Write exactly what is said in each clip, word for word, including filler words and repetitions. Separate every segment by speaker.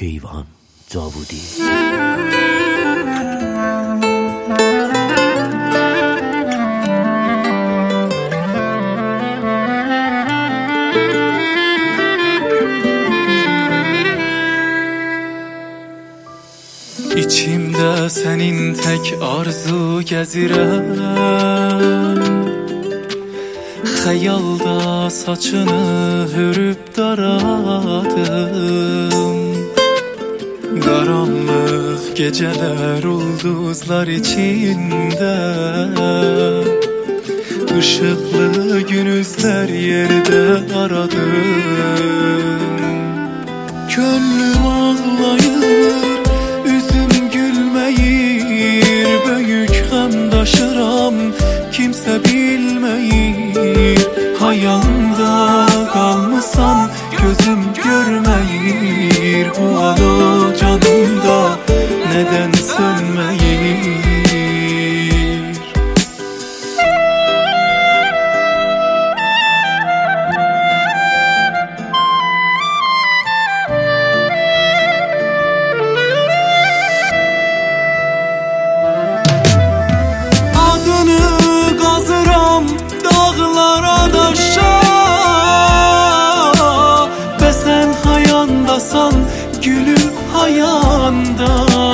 Speaker 1: کیوان داوودی.
Speaker 2: İçimdə sənin tək arzu gəzirəm, xəyalda saçını hörüb daradım. Qaranlıq gecələr ulduzlar içində, ışıqlı günüzlər yerdə aradım. Könlüm ağlayır, üzüm gülməyir, böyük xəm daşıram, kimsə bilməyir. Hayanda qalmısan, gözüm görməyir, bu alo canımda nədən sönməyir. Gülüm hayanda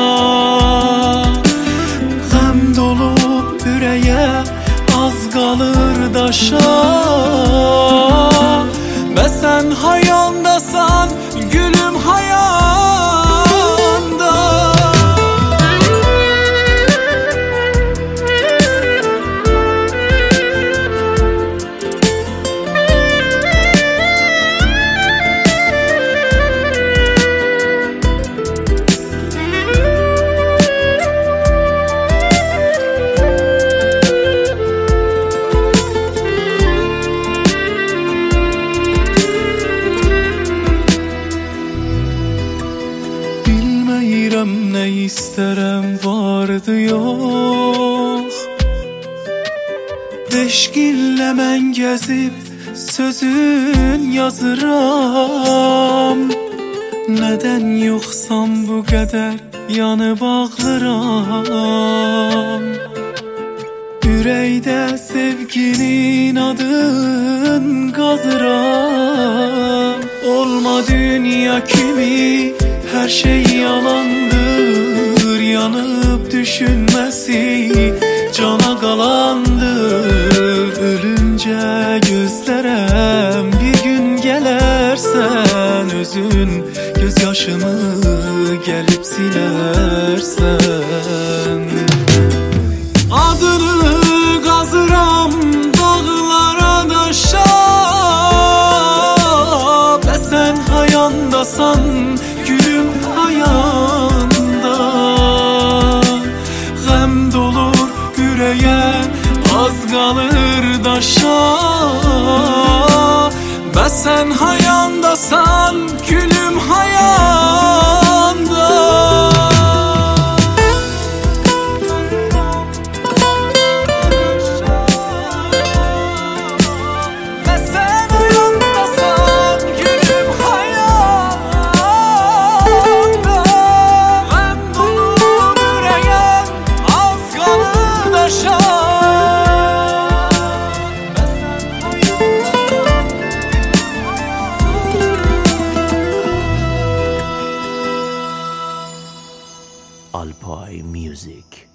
Speaker 2: Gəm dolub ürəyə, az qalır daşa. Və sən hayandasan, gülüm hayanda. Bilməyirəm nə istərəm, vardı yox. Eşq ilə mən gəzib sözün yazıram. Nədən yoxsam bu qədər yanıb ağlıram. Ürəkdə sevginin adın qazıram. Olma dünya kimi, her şey yalandır, yanıp düşünmesi cana qalandır. Ölünce gözlərəm, bir gün gələrsən, özün gözyaşımı gəlib silərsən. Adını qazıram dağlara daşa, və sən hayandasan, gülüm hayanda. Gəm dolur ürəyə, az qalır daşa. Və sən hayandasan, gülüm hayanda.
Speaker 1: Alpay Music.